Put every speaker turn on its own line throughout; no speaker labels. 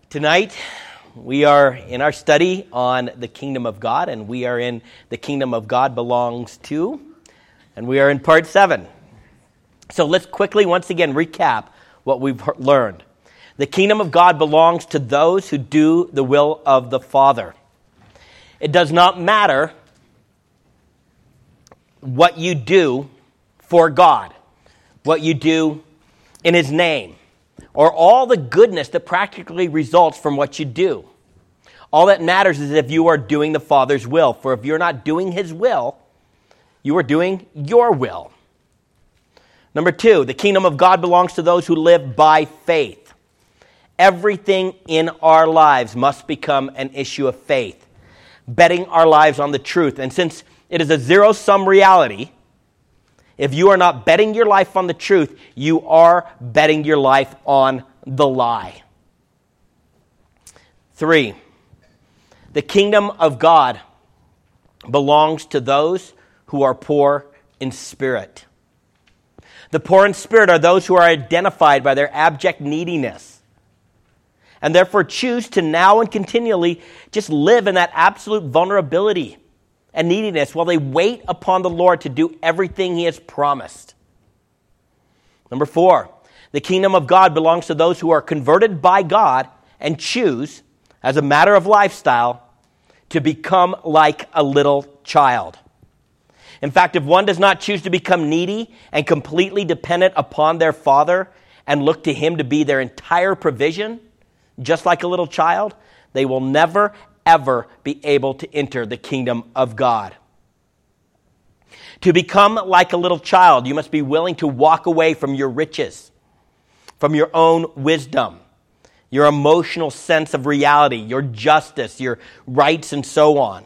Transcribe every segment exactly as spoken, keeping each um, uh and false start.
Tonight, we are in our study on the kingdom of God, and we are in the kingdom of God belongs to, and we are in part seven. So let's quickly, once again, recap what we've learned. The kingdom of God belongs to those who do the will of the Father. It does not matter what you do for God, what you do in His name, or all the goodness that practically results from what you do. All that matters is if you are doing the Father's will. For if you're not doing His will, you are doing your will. Number two, the kingdom of God belongs to those who live by faith. Everything in our lives must become an issue of faith, betting our lives on the truth. And since it is a zero-sum reality, if you are not betting your life on the truth, you are betting your life on the lie. Three, the kingdom of God belongs to those who are poor in spirit. The poor in spirit are those who are identified by their abject neediness, and therefore choose to now and continually just live in that absolute vulnerability and neediness while they wait upon the Lord to do everything He has promised. Number four, the kingdom of God belongs to those who are converted by God and choose, as a matter of lifestyle, to become like a little child. In fact, if one does not choose to become needy and completely dependent upon their Father and look to Him to be their entire provision, just like a little child, they will never, ever be able to enter the kingdom of God. To become like a little child, you must be willing to walk away from your riches, from your own wisdom, your emotional sense of reality, your justice, your rights, and so on.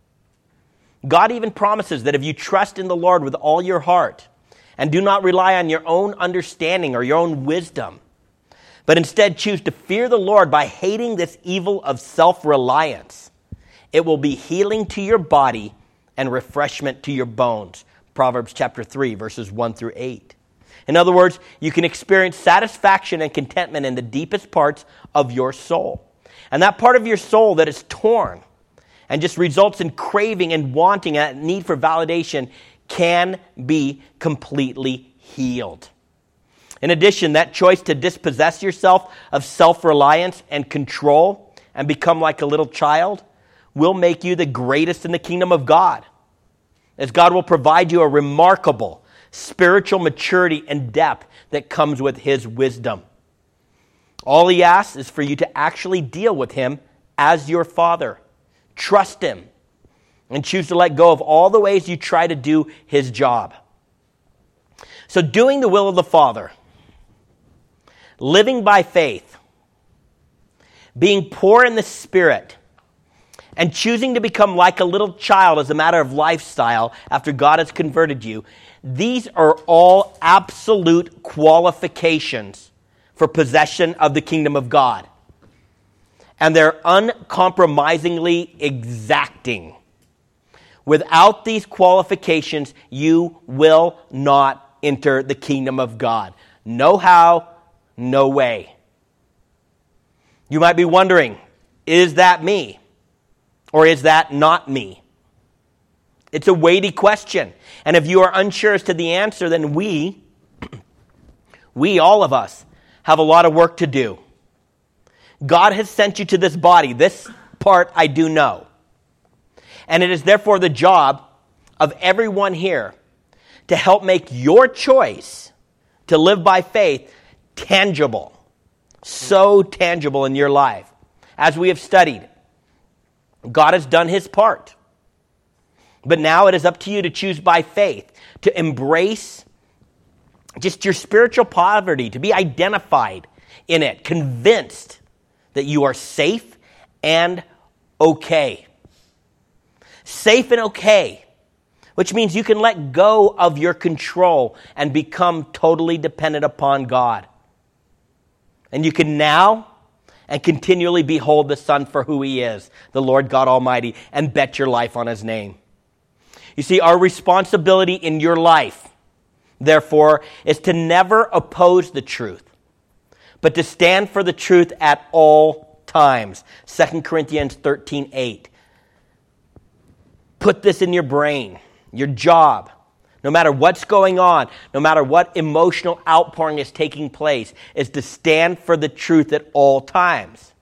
God even promises that if you trust in the Lord with all your heart and do not rely on your own understanding or your own wisdom, but instead choose to fear the Lord by hating this evil of self-reliance, it will be healing to your body and refreshment to your bones. Proverbs chapter three, verses one through eight. In other words, you can experience satisfaction and contentment in the deepest parts of your soul. And that part of your soul that is torn and just results in craving and wanting and need for validation can be completely healed. In addition, that choice to dispossess yourself of self-reliance and control and become like a little child will make you the greatest in the kingdom of God, as God will provide you a remarkable spiritual maturity and depth that comes with His wisdom. All He asks is for you to actually deal with Him as your Father. Trust Him and choose to let go of all the ways you try to do His job. So doing the will of the Father, living by faith, being poor in the Spirit, and choosing to become like a little child as a matter of lifestyle after God has converted you, these are all absolute qualifications for possession of the kingdom of God. And they're uncompromisingly exacting. Without these qualifications, you will not enter the kingdom of God. No how, no way. You might be wondering, is that me? Or is that not me? It's a weighty question. And if you are unsure as to the answer, then we, we, all of us, have a lot of work to do. God has sent you to this body. This part I do know. And it is therefore the job of everyone here to help make your choice to live by faith tangible. So tangible in your life. As we have studied, God has done His part. But now it is up to you to choose by faith, to embrace just your spiritual poverty, to be identified in it, convinced that you are safe and okay. Safe and okay, which means you can let go of your control and become totally dependent upon God. And you can now and continually behold the Son for who He is, the Lord God Almighty, and bet your life on His name. You see, our responsibility in your life, therefore, is to never oppose the truth, but to stand for the truth at all times. Second Corinthians thirteen eight. Put this in your brain, your job. No matter what's going on, no matter what emotional outpouring is taking place, is to stand for the truth at all times.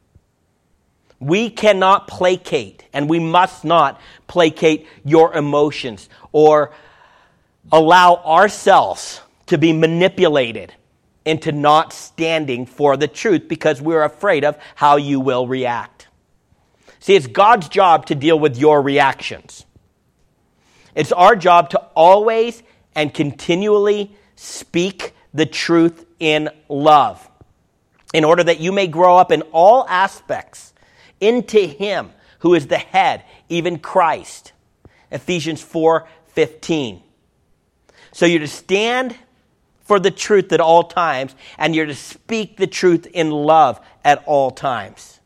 We cannot placate, and we must not placate your emotions or allow ourselves to be manipulated into not standing for the truth because we're afraid of how you will react. See, it's God's job to deal with your reactions. It's our job to always and continually speak the truth in love, in order that you may grow up in all aspects into Him who is the head, even Christ. Ephesians four fifteen. So you're to stand for the truth at all times, and you're to speak the truth in love at all times.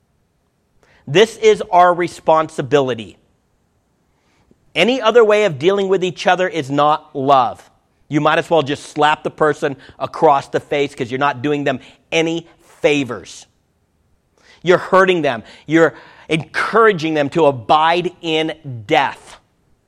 This is our responsibility. Any other way of dealing with each other is not love. You might as well just slap the person across the face because you're not doing them any favors. You're hurting them. You're encouraging them to abide in death.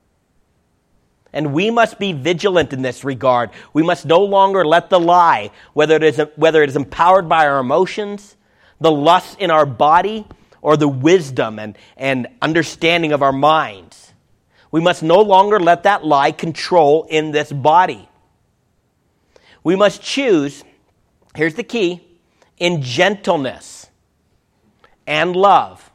And we must be vigilant in this regard. We must no longer let the lie, whether it is, whether it is empowered by our emotions, the lust in our body, or the wisdom and, and understanding of our minds. We must no longer let that lie control in this body. We must choose, here's the key, in gentleness and love,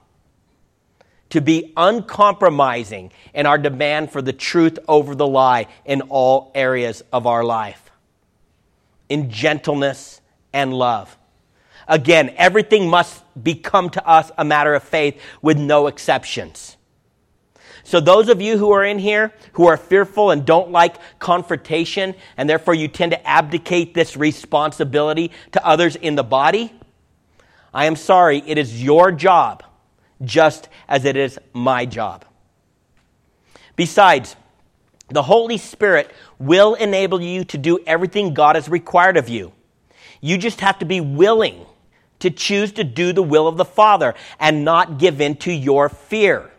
to be uncompromising in our demand for the truth over the lie in all areas of our life. In gentleness and love. Again, everything must become to us a matter of faith with no exceptions. So those of you who are in here who are fearful and don't like confrontation, and therefore you tend to abdicate this responsibility to others in the body, I am sorry, it is your job, just as it is my job. Besides, the Holy Spirit will enable you to do everything God has required of you. You just have to be willing to choose to do the will of the Father and not give in to your fear.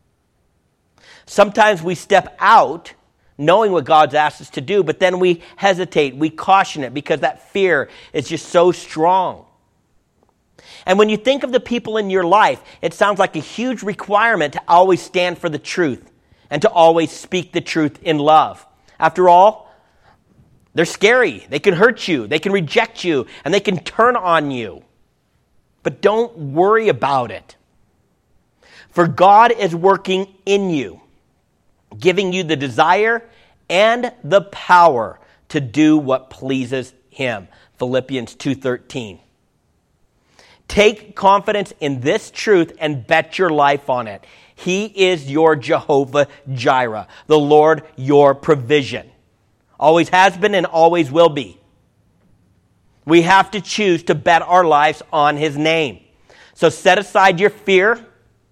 Sometimes we step out knowing what God's asked us to do, but then we hesitate, we caution it because that fear is just so strong. And when you think of the people in your life, it sounds like a huge requirement to always stand for the truth and to always speak the truth in love. After all, they're scary. They can hurt you. They can reject you. And they can turn on you. But don't worry about it. For God is working in you, giving you the desire and the power to do what pleases Him. Philippians two thirteen. Take confidence in this truth and bet your life on it. He is your Jehovah Jireh, the Lord your provision. Always has been and always will be. We have to choose to bet our lives on His name. So set aside your fear.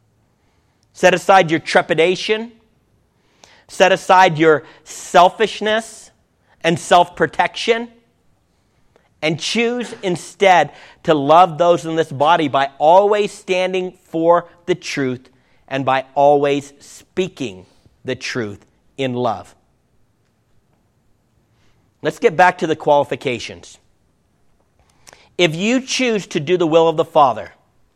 Set aside your trepidation. Set aside your selfishness and self-protection. And choose instead to love those in this body by always standing for the truth and by always speaking the truth in love. Let's get back to the qualifications. If you choose to do the will of the Father,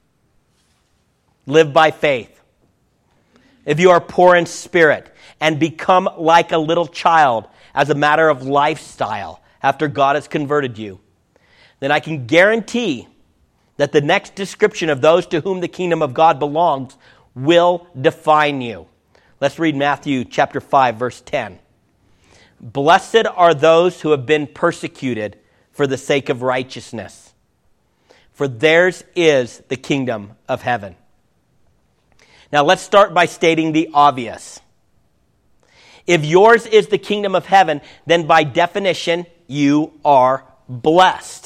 live by faith. If you are poor in spirit and become like a little child as a matter of lifestyle after God has converted you, then I can guarantee that the next description of those to whom the kingdom of God belongs will define you. Let's read Matthew chapter five, verse ten. Blessed are those who have been persecuted for the sake of righteousness, for theirs is the kingdom of heaven. Now let's start by stating the obvious. If yours is the kingdom of heaven, then by definition, you are blessed.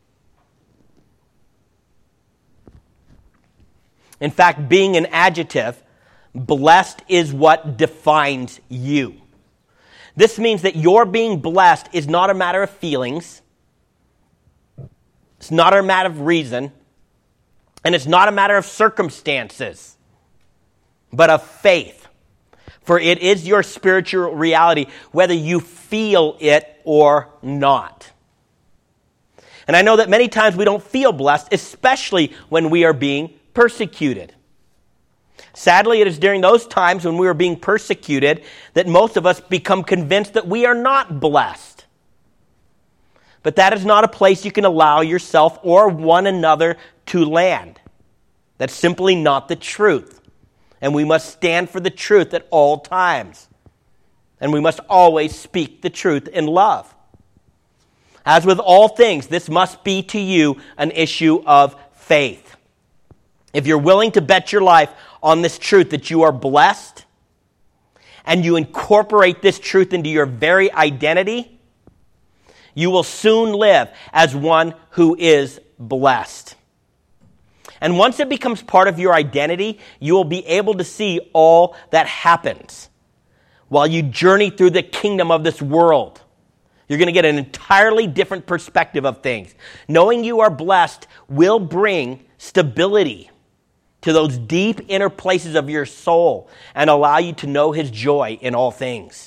In fact, being an adjective, blessed is what defines you. This means that your being blessed is not a matter of feelings. It's not a matter of reason. And it's not a matter of circumstances, but of faith. For it is your spiritual reality, whether you feel it or not. And I know that many times we don't feel blessed, especially when we are being persecuted. Sadly, it is during those times when we are being persecuted that most of us become convinced that we are not blessed. But that is not a place you can allow yourself or one another to land. That's simply not the truth. And we must stand for the truth at all times. And we must always speak the truth in love. As with all things, this must be to you an issue of faith. If you're willing to bet your life on this truth that you are blessed, and you incorporate this truth into your very identity, you will soon live as one who is blessed. And once it becomes part of your identity, you will be able to see all that happens while you journey through the kingdom of this world. You're going to get an entirely different perspective of things. Knowing you are blessed will bring stability to those deep inner places of your soul and allow you to know His joy in all things.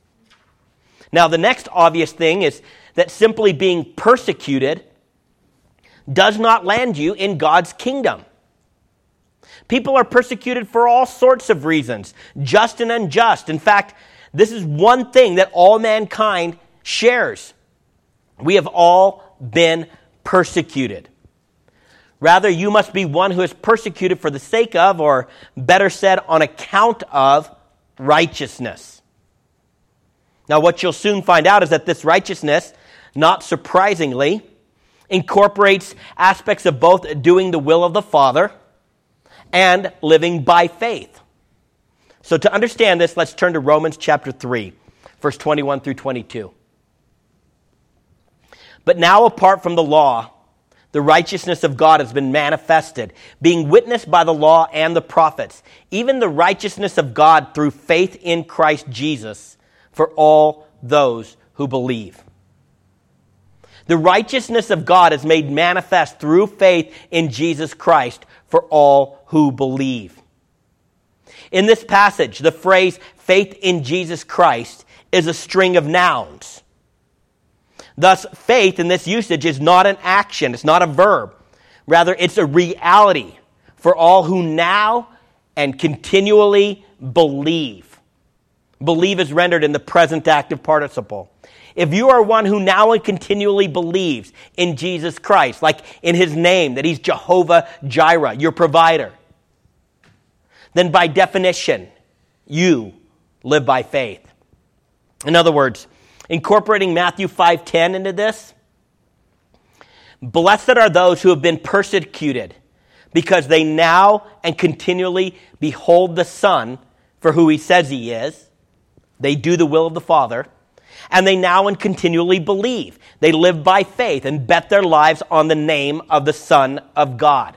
Now, the next obvious thing is that simply being persecuted does not land you in God's kingdom. People are persecuted for all sorts of reasons, just and unjust. In fact, this is one thing that all mankind shares. We have all been persecuted. Rather, you must be one who is persecuted for the sake of, or better said, on account of, righteousness. Now, what you'll soon find out is that this righteousness, not surprisingly, incorporates aspects of both doing the will of the Father and living by faith. So to understand this, let's turn to Romans chapter three, verse twenty-one through twenty-two. But now, apart from the law, the righteousness of God has been manifested, being witnessed by the law and the prophets, even the righteousness of God through faith in Christ Jesus for all those who believe. The righteousness of God is made manifest through faith in Jesus Christ for all who believe. In this passage, the phrase faith in Jesus Christ is a string of nouns. Thus, faith in this usage is not an action, it's not a verb. Rather, it's a reality for all who now and continually believe. Believe is rendered in the present active participle. If you are one who now and continually believes in Jesus Christ, like in His name, that He's Jehovah Jireh, your provider, then by definition, you live by faith. In other words, incorporating Matthew five ten into this, blessed are those who have been persecuted because they now and continually behold the Son for who He says He is. They do the will of the Father. And they now and continually believe. They live by faith and bet their lives on the name of the Son of God.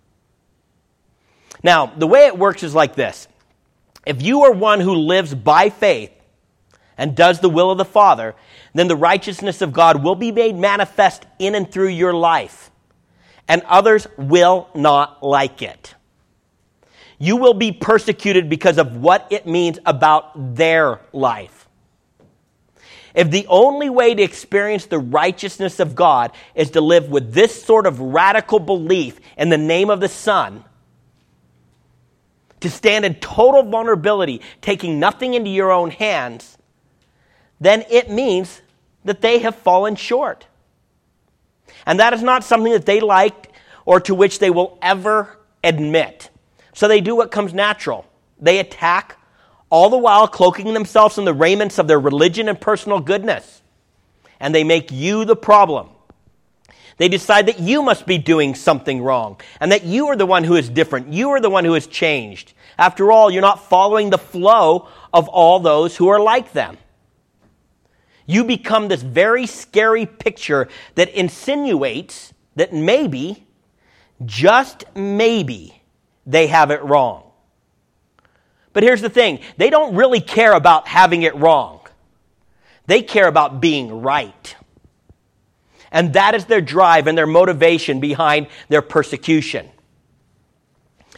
Now, the way it works is like this. If you are one who lives by faith and does the will of the Father, then the righteousness of God will be made manifest in and through your life. And others will not like it. You will be persecuted because of what it means about their life. If the only way to experience the righteousness of God is to live with this sort of radical belief in the name of the Son, to stand in total vulnerability, taking nothing into your own hands, then it means that they have fallen short. And that is not something that they liked or to which they will ever admit. So they do what comes natural. They attack, all the while cloaking themselves in the raiments of their religion and personal goodness. And they make you the problem. They decide that you must be doing something wrong and that you are the one who is different. You are the one who has changed. After all, you're not following the flow of all those who are like them. You become this very scary picture that insinuates that maybe, just maybe, they have it wrong. But here's the thing. They don't really care about having it wrong. They care about being right. And that is their drive and their motivation behind their persecution.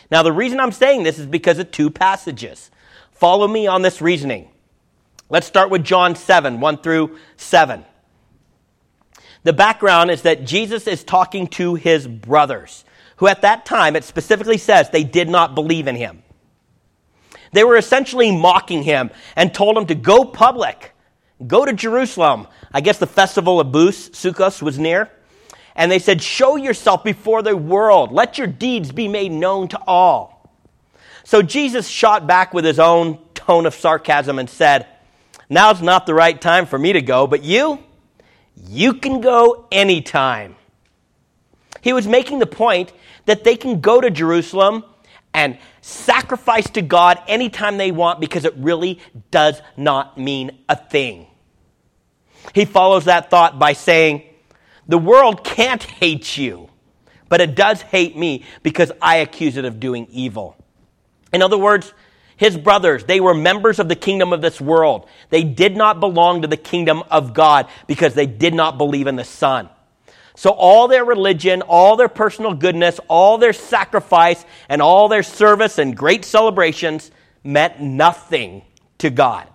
Now, the reason I'm saying this is because of two passages. Follow me on this reasoning. Let's start with John seven, one through seven. The background is that Jesus is talking to his brothers, who at that time, it specifically says, they did not believe in him. They were essentially mocking him and told him to go public, go to Jerusalem. I guess the festival of Booths, Sukkos, was near. And they said, show yourself before the world. Let your deeds be made known to all. So Jesus shot back with his own tone of sarcasm and said, now's not the right time for me to go, but you, you can go anytime. He was making the point that they can go to Jerusalem and sacrifice to God anytime they want because it really does not mean a thing. He follows that thought by saying, the world can't hate you, but it does hate me because I accuse it of doing evil. In other words, his brothers, they were members of the kingdom of this world. They did not belong to the kingdom of God because they did not believe in the Son. So all their religion, all their personal goodness, all their sacrifice, and all their service and great celebrations meant nothing to God.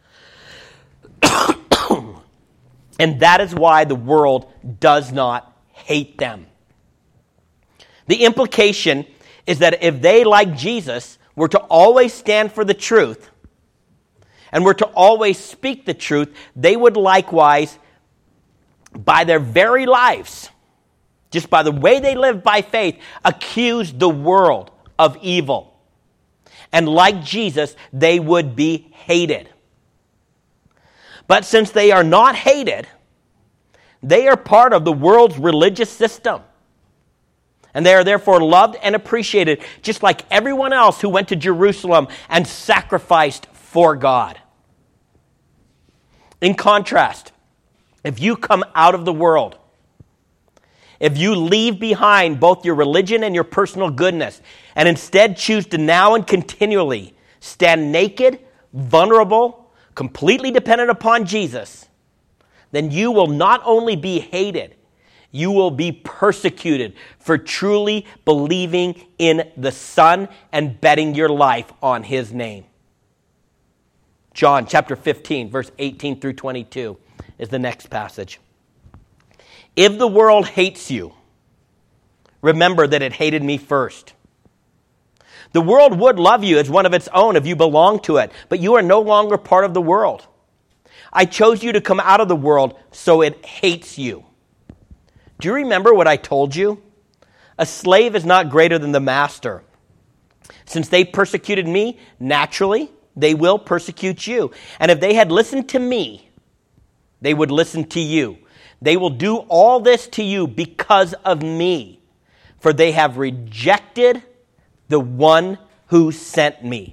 And that is why the world does not hate them. The implication is that if they, like Jesus, were to always stand for the truth and were to always speak the truth, they would likewise, by their very lives, just by the way they live by faith, accuse the world of evil. And like Jesus, they would be hated. But since they are not hated, they are part of the world's religious system. And they are therefore loved and appreciated, just like everyone else who went to Jerusalem and sacrificed for God. In contrast, if you come out of the world, if you leave behind both your religion and your personal goodness, and instead choose to now and continually stand naked, vulnerable, completely dependent upon Jesus, then you will not only be hated, you will be persecuted for truly believing in the Son and betting your life on his name. John chapter fifteen, verse eighteen through twenty-two is the next passage. If the world hates you, remember that it hated me first. The world would love you as one of its own if you belong to it, but you are no longer part of the world. I chose you to come out of the world, so it hates you. Do you remember what I told you? A slave is not greater than the master. Since they persecuted me, naturally, they will persecute you. And if they had listened to me, they would listen to you. They will do all this to you because of me, for they have rejected the one who sent me.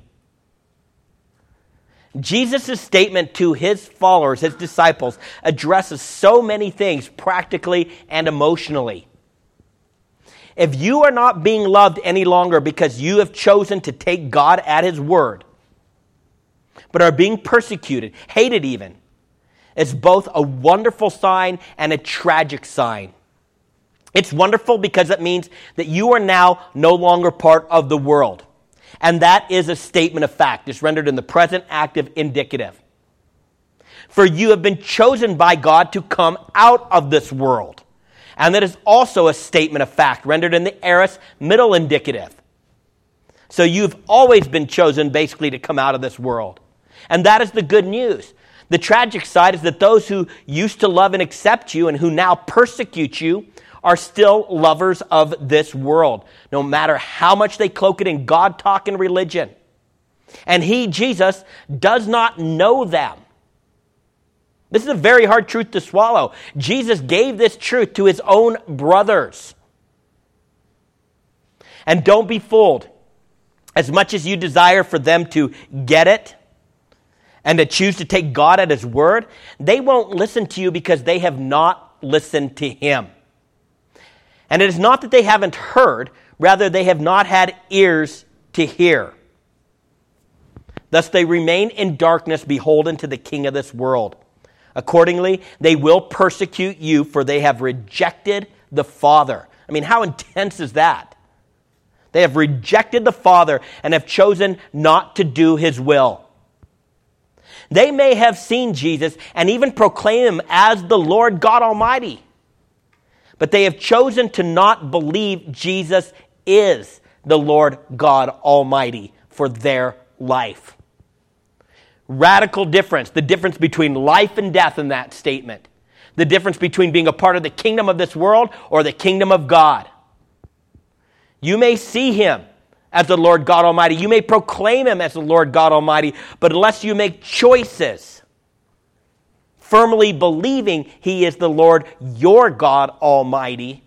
Jesus' statement to his followers, his disciples, addresses so many things practically and emotionally. If you are not being loved any longer because you have chosen to take God at his word, but are being persecuted, hated even, it's both a wonderful sign and a tragic sign. It's wonderful because it means that you are now no longer part of the world. And that is a statement of fact. It's rendered in the present active indicative. For you have been chosen by God to come out of this world. And that is also a statement of fact, rendered in the aorist middle indicative. So you've always been chosen basically to come out of this world. And that is the good news. The tragic side is that those who used to love and accept you and who now persecute you are still lovers of this world, no matter how much they cloak it in God talk and religion. And he, Jesus, does not know them. This is a very hard truth to swallow. Jesus gave this truth to his own brothers. And don't be fooled. As much as you desire for them to get it and to choose to take God at his word, they won't listen to you because they have not listened to him. And it is not that they haven't heard, rather they have not had ears to hear. Thus they remain in darkness, beholden to the king of this world. Accordingly, they will persecute you, for they have rejected the Father. I mean, how intense is that? They have rejected the Father and have chosen not to do his will. They may have seen Jesus and even proclaim him as the Lord God Almighty, but they have chosen to not believe Jesus is the Lord God Almighty for their life. Radical difference, the difference between life and death in that statement. The difference between being a part of the kingdom of this world or the kingdom of God. You may see him as the Lord God Almighty. You may proclaim him as the Lord God Almighty, but unless you make choices, firmly believing he is the Lord, your God Almighty,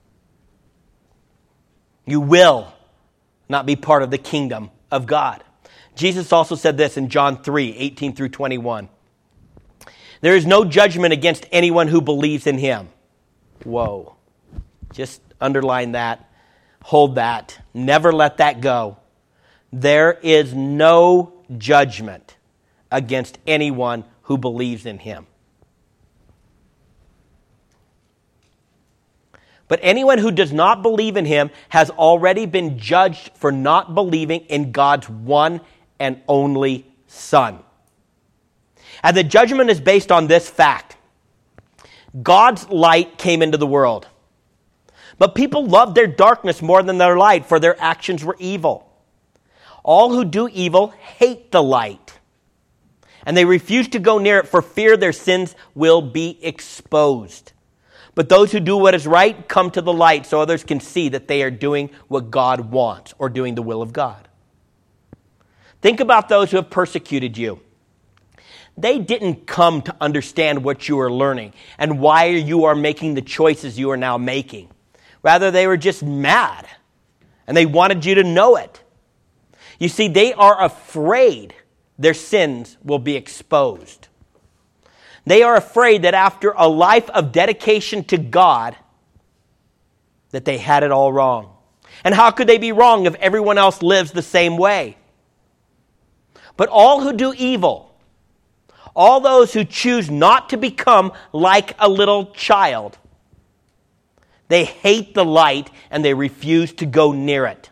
you will not be part of the kingdom of God. Jesus also said this in John three, eighteen through twenty-one. There is no judgment against anyone who believes in him. Whoa. Just underline that. Hold that. Never let that go. There is no judgment against anyone who believes in him. But anyone who does not believe in him has already been judged for not believing in God's one and only Son. And the judgment is based on this fact. God's light came into the world. But people loved their darkness more than their light, for their actions were evil. All who do evil hate the light, and they refuse to go near it for fear their sins will be exposed. But those who do what is right come to the light so others can see that they are doing what God wants or doing the will of God. Think about those who have persecuted you. They didn't come to understand what you are learning and why you are making the choices you are now making. Rather, they were just mad, and they wanted you to know it. You see, they are afraid their sins will be exposed. They are afraid that after a life of dedication to God, that they had it all wrong. And how could they be wrong if everyone else lives the same way? But all who do evil, all those who choose not to become like a little child, they hate the light and they refuse to go near it.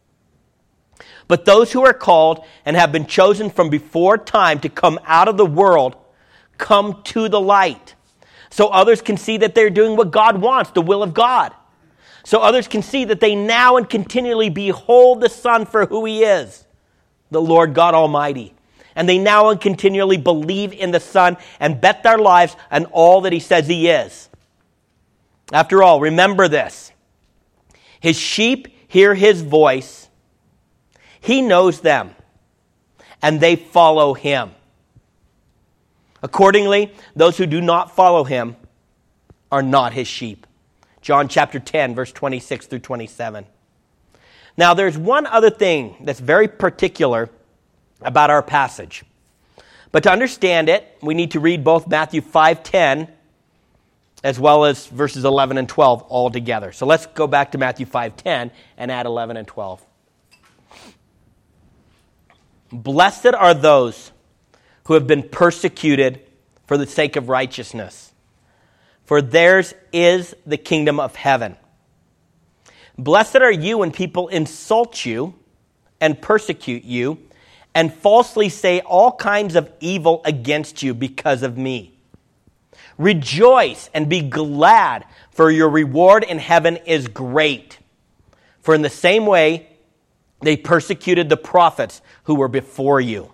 But those who are called and have been chosen from before time to come out of the world come to the light, so others can see that they're doing what God wants, the will of God. So others can see that they now and continually behold the Son for who he is, the Lord God Almighty. And they now and continually believe in the Son and bet their lives on all that he says he is. After all, remember this. His sheep hear his voice. He knows them, and they follow him. Accordingly, those who do not follow him are not his sheep. John chapter ten, verse twenty-six through twenty-seven. Now, there's one other thing that's very particular about our passage. But to understand it, we need to read both Matthew five ten as well as verses eleven and twelve all together. So let's go back to Matthew five ten and add eleven and twelve. Blessed are those who have been persecuted for the sake of righteousness, for theirs is the kingdom of heaven. Blessed are you when people insult you and persecute you and falsely say all kinds of evil against you because of me. Rejoice and be glad, for your reward in heaven is great. For in the same way they persecuted the prophets who were before you.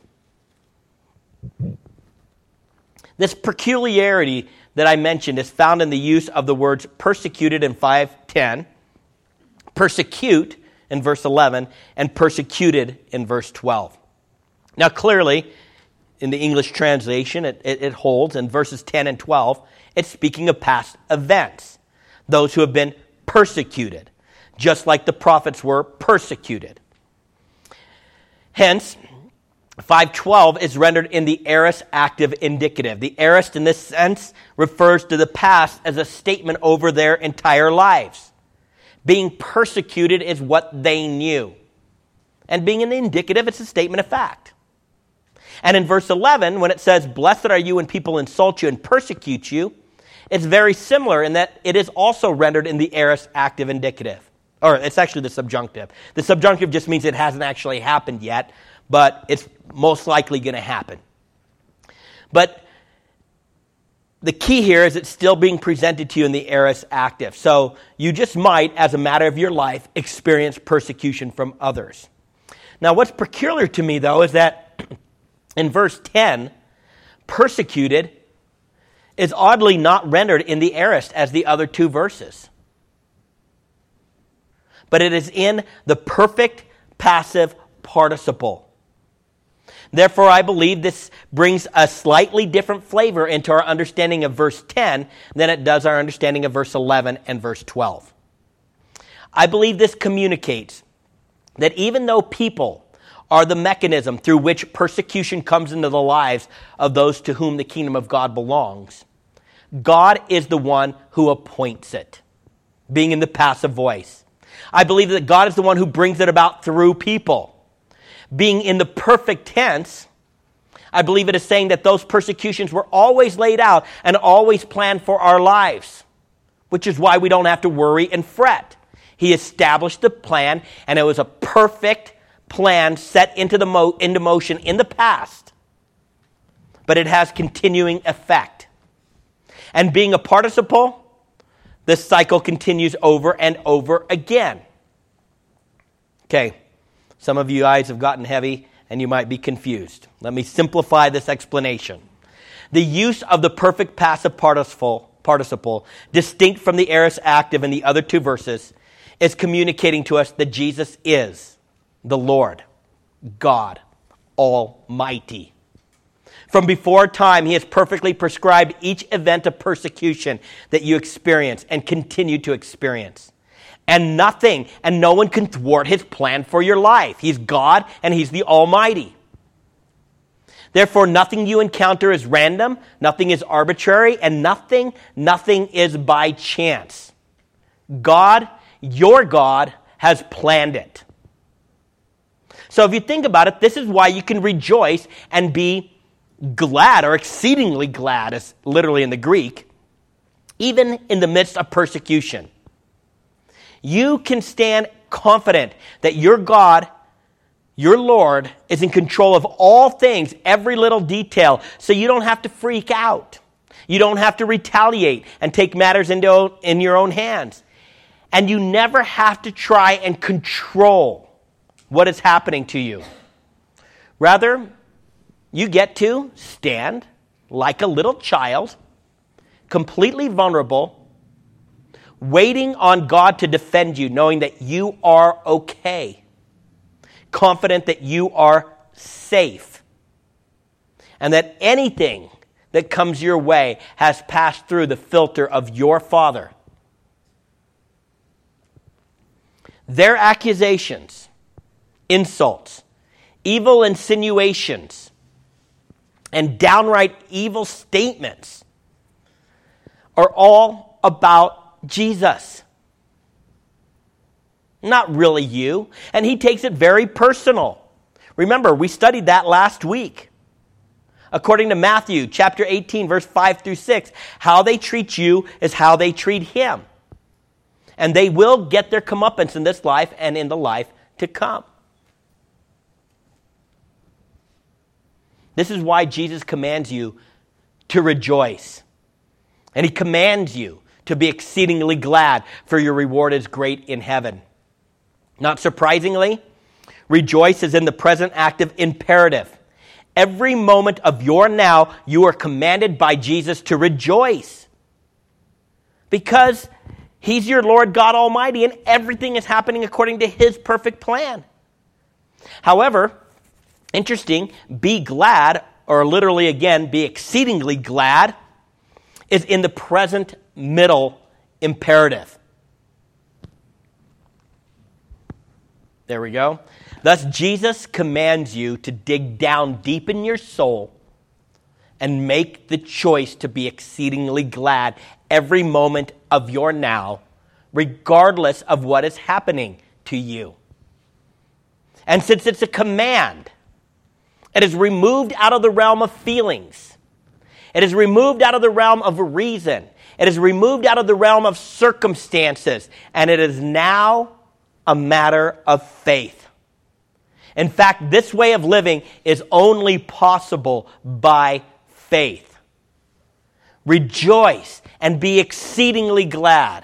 This peculiarity that I mentioned is found in the use of the words persecuted in five ten, persecute in verse eleven, and persecuted in verse twelve. Now clearly, in the English translation, it, it, it holds in verses ten and twelve, it's speaking of past events. Those who have been persecuted, just like the prophets were persecuted. Hence, five twelve is rendered in the aorist active indicative. The aorist in this sense refers to the past as a statement over their entire lives. Being persecuted is what they knew. And being in the indicative, it's a statement of fact. And in verse eleven, when it says, blessed are you when people insult you and persecute you, it's very similar in that it is also rendered in the aorist active indicative. Or it's actually the subjunctive. The subjunctive just means it hasn't actually happened yet, but it's most likely going to happen. But the key here is it's still being presented to you in the aorist active. So you just might, as a matter of your life, experience persecution from others. Now, what's peculiar to me, though, is that in verse ten, persecuted is oddly not rendered in the aorist as the other two verses. But it is in the perfect passive participle. Therefore, I believe this brings a slightly different flavor into our understanding of verse ten than it does our understanding of verse eleven and verse twelve. I believe this communicates that even though people are the mechanism through which persecution comes into the lives of those to whom the kingdom of God belongs, God is the one who appoints it, being in the passive voice. I believe that God is the one who brings it about through people. Being in the perfect tense, I believe it is saying that those persecutions were always laid out and always planned for our lives, which is why we don't have to worry and fret. He established the plan, and it was a perfect plan set into the mo- into motion in the past, but it has continuing effect. And being a participle, this cycle continues over and over again. Okay, some of you eyes have gotten heavy and you might be confused. Let me simplify this explanation. The use of the perfect passive participle, participle distinct from the aorist active in the other two verses, is communicating to us that Jesus is the Lord, God Almighty. From before time, he has perfectly prescribed each event of persecution that you experience and continue to experience. And nothing and no one can thwart his plan for your life. He's God and he's the Almighty. Therefore, nothing you encounter is random, nothing is arbitrary, and nothing, nothing is by chance. God, your God, has planned it. So if you think about it, this is why you can rejoice and be glad, or exceedingly glad, as literally in the Greek, even in the midst of persecution. You can stand confident that your God, your Lord, is in control of all things, every little detail, so you don't have to freak out. You don't have to retaliate and take matters into in your own hands. And you never have to try and control what is happening to you. Rather, you get to stand like a little child, completely vulnerable, waiting on God to defend you, knowing that you are okay, confident that you are safe, and that anything that comes your way has passed through the filter of your Father. Their accusations, insults, evil insinuations, and downright evil statements are all about Jesus. Not really you. And he takes it very personal. Remember, we studied that last week. According to Matthew chapter eighteen, verse five through six, how they treat you is how they treat him. And they will get their comeuppance in this life and in the life to come. This is why Jesus commands you to rejoice. And he commands you to be exceedingly glad, for your reward is great in heaven. Not surprisingly, rejoice is in the present active imperative. Every moment of your now, you are commanded by Jesus to rejoice. Because he's your Lord God Almighty, and everything is happening according to his perfect plan. However, interesting, be glad, or literally again, be exceedingly glad, is in the present middle imperative. There we go. Thus, Jesus commands you to dig down deep in your soul and make the choice to be exceedingly glad every moment of your now, regardless of what is happening to you. And since it's a command, it is removed out of the realm of feelings. It is removed out of the realm of reason. It is removed out of the realm of circumstances. And it is now a matter of faith. In fact, this way of living is only possible by faith. Rejoice and be exceedingly glad.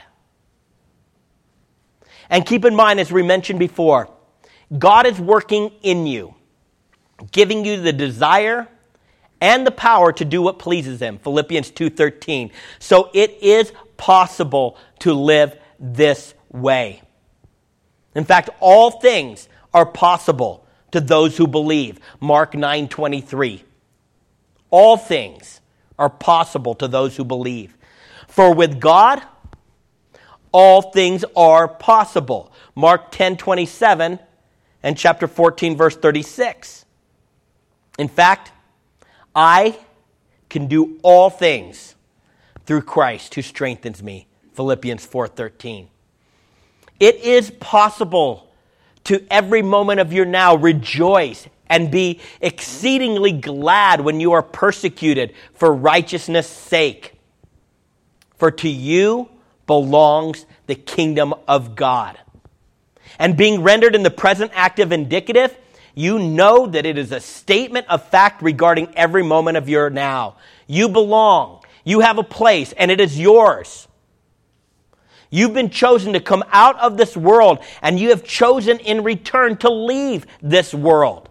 And keep in mind, as we mentioned before, God is working in you, giving you the desire and the power to do what pleases Him. Philippians two thirteen. So it is possible to live this way. In fact, all things are possible to those who believe. Mark nine twenty-three. All things are possible to those who believe. For with God, all things are possible. Mark ten twenty-seven and chapter fourteen, verse thirty-six. In fact, I can do all things through Christ who strengthens me. Philippians four thirteen. It is possible to every moment of your now rejoice and be exceedingly glad when you are persecuted for righteousness' sake. For to you belongs the kingdom of God. And being rendered in the present active indicative, you know that it is a statement of fact regarding every moment of your now. You belong. You have a place, and it is yours. You've been chosen to come out of this world, and you have chosen in return to leave this world.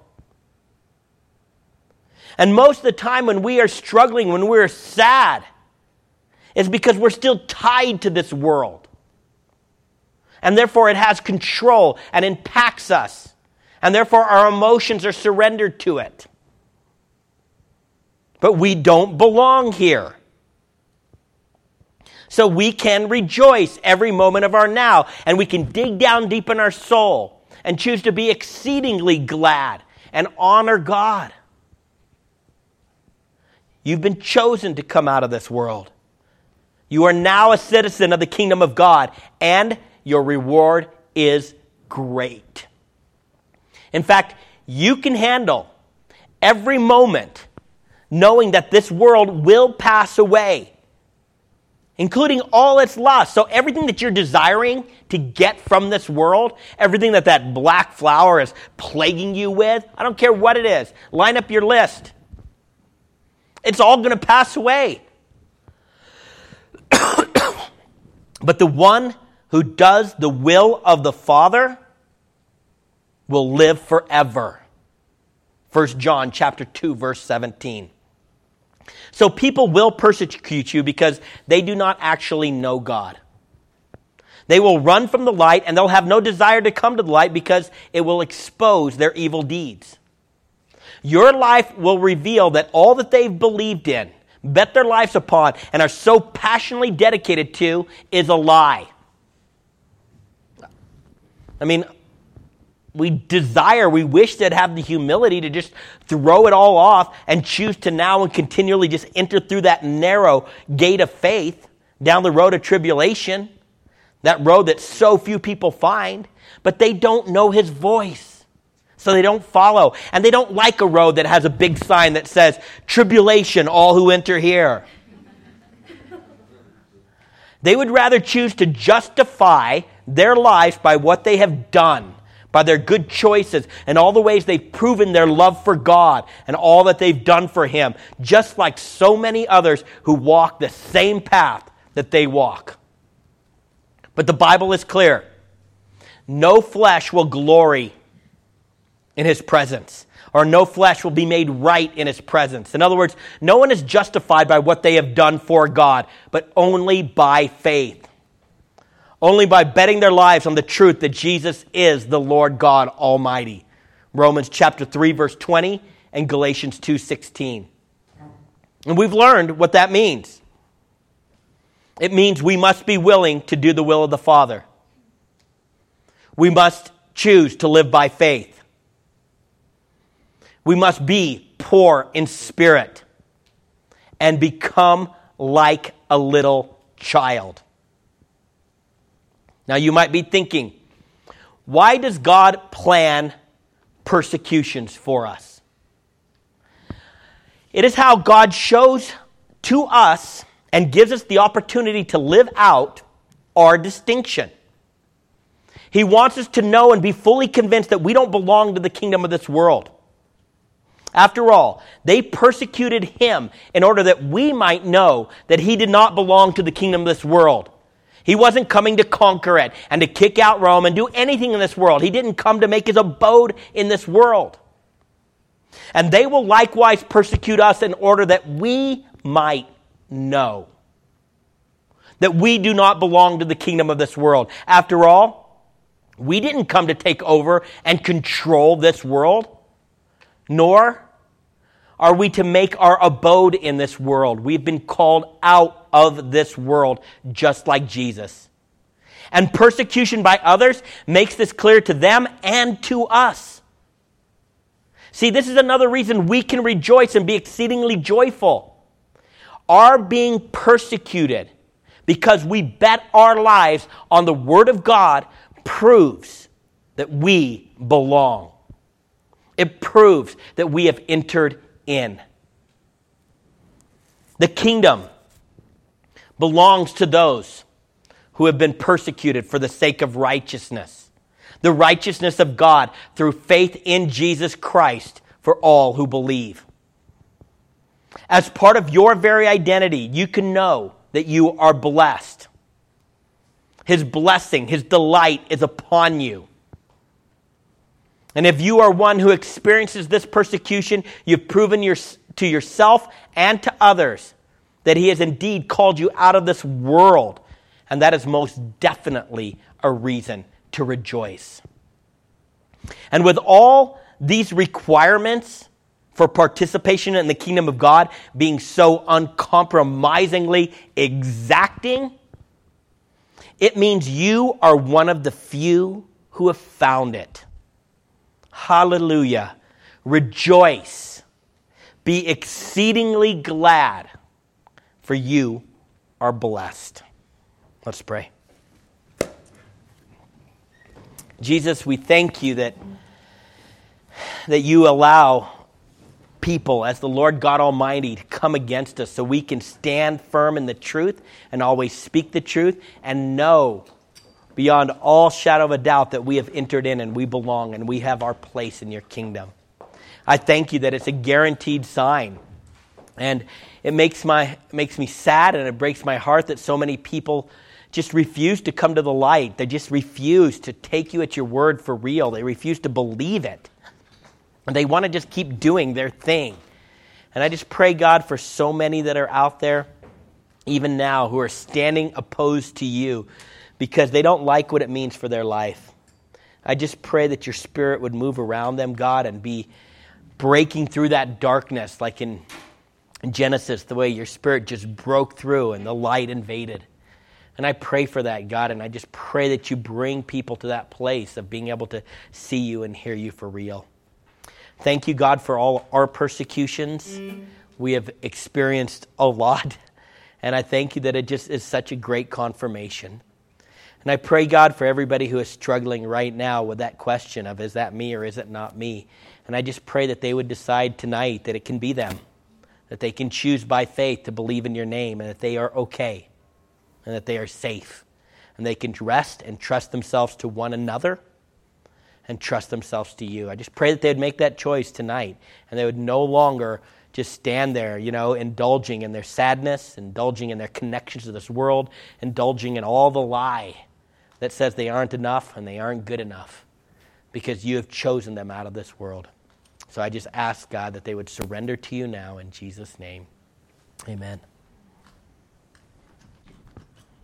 And most of the time when we are struggling, when we're sad, is because we're still tied to this world. And therefore it has control and impacts us. And therefore our emotions are surrendered to it. But we don't belong here. So we can rejoice every moment of our now. And we can dig down deep in our soul and choose to be exceedingly glad and honor God. You've been chosen to come out of this world. You are now a citizen of the kingdom of God, and your reward is great. In fact, you can handle every moment knowing that this world will pass away, including all its lusts. So everything that you're desiring to get from this world, everything that that black flower is plaguing you with, I don't care what it is, line up your list. It's all going to pass away. But the one who does the will of the Father will live forever. First John chapter two, verse seventeen. So people will persecute you because they do not actually know God. They will run from the light, and they'll have no desire to come to the light because it will expose their evil deeds. Your life will reveal that all that they've believed in, bet their lives upon, and are so passionately dedicated to is a lie. I mean, we desire, we wish to have the humility to just throw it all off and choose to now and continually just enter through that narrow gate of faith down the road of tribulation, that road that so few people find, but they don't know His voice. So they don't follow. And they don't like a road that has a big sign that says, "Tribulation, all who enter here." They would rather choose to justify their lives by what they have done, by their good choices, and all the ways they've proven their love for God and all that they've done for Him, just like so many others who walk the same path that they walk. But the Bible is clear. No flesh will glory in His presence, or no flesh will be made right in His presence. In other words, no one is justified by what they have done for God, but only by faith. Only by betting their lives on the truth that Jesus is the Lord God Almighty. Romans chapter three, verse twenty, and Galatians two sixteen. And we've learned what that means. It means we must be willing to do the will of the Father. We must choose to live by faith. We must be poor in spirit and become like a little child. Now you might be thinking, why does God plan persecutions for us? It is how God shows to us and gives us the opportunity to live out our distinction. He wants us to know and be fully convinced that we don't belong to the kingdom of this world. After all, they persecuted him in order that we might know that he did not belong to the kingdom of this world. He wasn't coming to conquer it and to kick out Rome and do anything in this world. He didn't come to make his abode in this world. And they will likewise persecute us in order that we might know that we do not belong to the kingdom of this world. After all, we didn't come to take over and control this world, nor are we to make our abode in this world. We've been called out of this world just like Jesus. And persecution by others makes this clear to them and to us. See, this is another reason we can rejoice and be exceedingly joyful. Our being persecuted because we bet our lives on the Word of God proves that we belong. It proves that we have entered in. The kingdom belongs to those who have been persecuted for the sake of righteousness. The righteousness of God through faith in Jesus Christ for all who believe. As part of your very identity, you can know that you are blessed. His blessing, His delight is upon you. And if you are one who experiences this persecution, you've proven your, to yourself and to others that He has indeed called you out of this world. And that is most definitely a reason to rejoice. And with all these requirements for participation in the kingdom of God being so uncompromisingly exacting, it means you are one of the few who have found it. Hallelujah. Rejoice. Be exceedingly glad, for you are blessed. Let's pray. Jesus, we thank you that, that you allow people as the Lord God Almighty to come against us so we can stand firm in the truth and always speak the truth and know beyond all shadow of a doubt that we have entered in and we belong and we have our place in your kingdom. I thank you that it's a guaranteed sign. And it makes my makes me sad and it breaks my heart that so many people just refuse to come to the light. They just refuse to take you at your word for real. They refuse to believe it. And they want to just keep doing their thing. And I just pray, God, for so many that are out there, even now, who are standing opposed to you because they don't like what it means for their life. I just pray that your Spirit would move around them, God, and be breaking through that darkness like in, in Genesis, the way your Spirit just broke through and the light invaded. And I pray for that, God, and I just pray that you bring people to that place of being able to see you and hear you for real. Thank you, God, for all our persecutions. We have experienced a lot, and I thank you that it just is such a great confirmation. And I pray, God, for everybody who is struggling right now with that question of, is that me or is it not me? And I just pray that they would decide tonight that it can be them, that they can choose by faith to believe in your name, and that they are okay, and that they are safe, and they can rest and trust themselves to one another and trust themselves to you. I just pray that they would make that choice tonight, and they would no longer just stand there, you know, indulging in their sadness, indulging in their connections to this world, indulging in all the lie that says they aren't enough and they aren't good enough because you have chosen them out of this world. So I just ask, God, that they would surrender to you now in Jesus' name. Amen.